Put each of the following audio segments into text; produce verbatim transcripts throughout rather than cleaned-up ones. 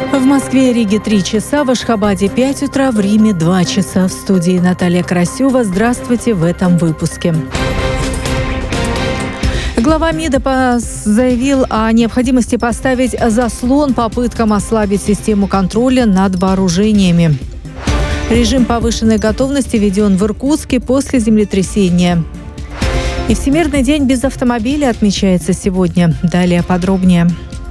В Москве и Риге три часа, в Ашхабаде пять утра, в Риме два часа. В студии Наталья Красева. Здравствуйте в этом выпуске. Глава МИДа заявил о необходимости поставить заслон попыткам ослабить систему контроля над вооружениями. Режим повышенной готовности введен в Иркутске после землетрясения. И Всемирный день без автомобиля отмечается сегодня. Далее подробнее.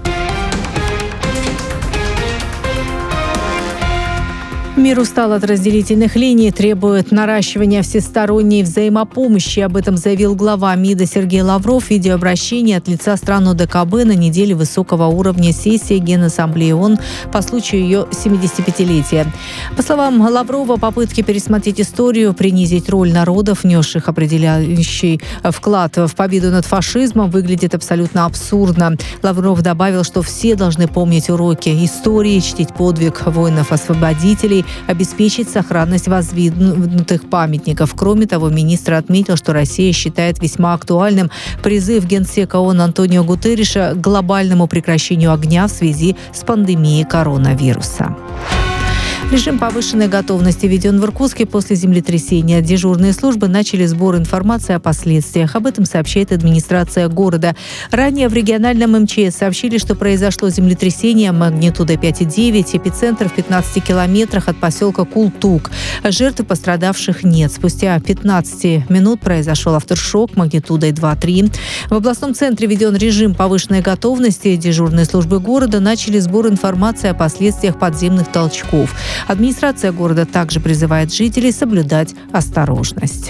Мир устал от разделительных линий, требует наращивания всесторонней взаимопомощи. Об этом заявил глава МИДа Сергей Лавров в видеообращении от лица стран ОДКБ на неделе высокого уровня сессии Генассамблеи ООН по случаю ее семидесятипятилетия. По словам Лаврова, попытки пересмотреть историю, принизить роль народов, внесших определяющий вклад в победу над фашизмом, выглядит абсолютно абсурдно. Лавров добавил, что все должны помнить уроки истории, чтить подвиг воинов-освободителей, обеспечить сохранность воздвигнутых памятников. Кроме того, министр отметил, что Россия считает весьма актуальным призыв Генсека ООН Антонио Гутерриша к глобальному прекращению огня в связи с пандемией коронавируса. Режим повышенной готовности введен в Иркутске после землетрясения. Дежурные службы начали сбор информации о последствиях. Об этом сообщает администрация города. Ранее в региональном эм че эс сообщили, что произошло землетрясение магнитудой пять и девять, эпицентр в пятнадцати километрах от поселка Култук. Жертв и пострадавших нет. Спустя пятнадцать минут произошел авторшок магнитудой два и три. В областном центре введен режим повышенной готовности. Дежурные службы города начали сбор информации о последствиях подземных толчков. Администрация города также призывает жителей соблюдать осторожность.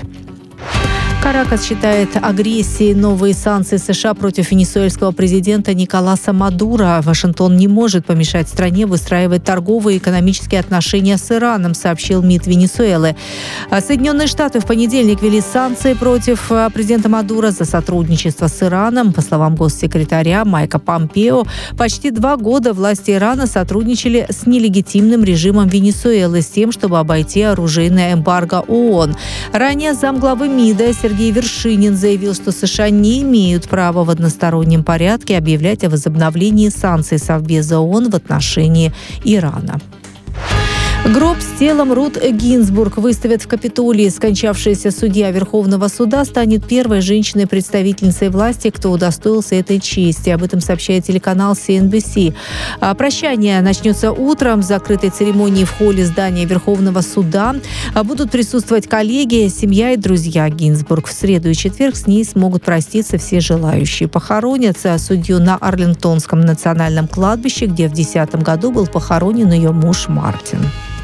Каракас считает агрессией новые санкции США против венесуэльского президента Николаса Мадуро. Вашингтон не может помешать стране выстраивать торговые и экономические отношения с Ираном, сообщил МИД Венесуэлы. Соединенные Штаты в понедельник ввели санкции против президента Мадуро за сотрудничество с Ираном. По словам госсекретаря Майка Помпео, почти два года власти Ирана сотрудничали с нелегитимным режимом Венесуэлы с тем, чтобы обойти оружейное эмбарго ООН. Ранее замглавы МИДа Сергей Сергей Вершинин заявил, что США не имеют права в одностороннем порядке объявлять о возобновлении санкций Совбеза ООН в отношении Ирана. Гроб с телом Рут Гинзбург выставят в Капитолии. Скончавшаяся судья Верховного суда станет первой женщиной-представительницей власти, кто удостоился этой чести. Об этом сообщает телеканал си эн би си. А прощание начнется утром с закрытой церемонии в холле здания Верховного суда. Будут присутствовать коллеги, семья и друзья Гинзбург. В среду и четверг с ней смогут проститься все желающие. Похоронят судью на Арлингтонском национальном кладбище, где в две тысячи десятом году был похоронен ее муж Мартин.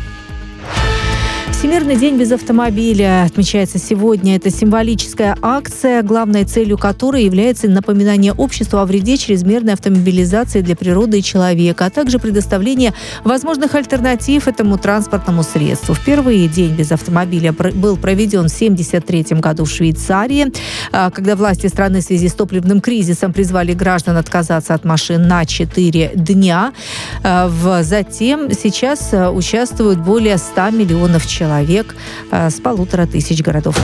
Всемирный день без автомобиля отмечается сегодня. Это символическая акция, главной целью которой является напоминание обществу о вреде чрезмерной автомобилизации для природы и человека, а также предоставление возможных альтернатив этому транспортному средству. Впервые день без автомобиля был проведен в тысяча девятьсот семьдесят третьем году в Швейцарии, когда власти страны в связи с топливным кризисом призвали граждан отказаться от машин на четыре дня. Затем сейчас участвуют более ста миллионов человек. человек с полутора тысяч городов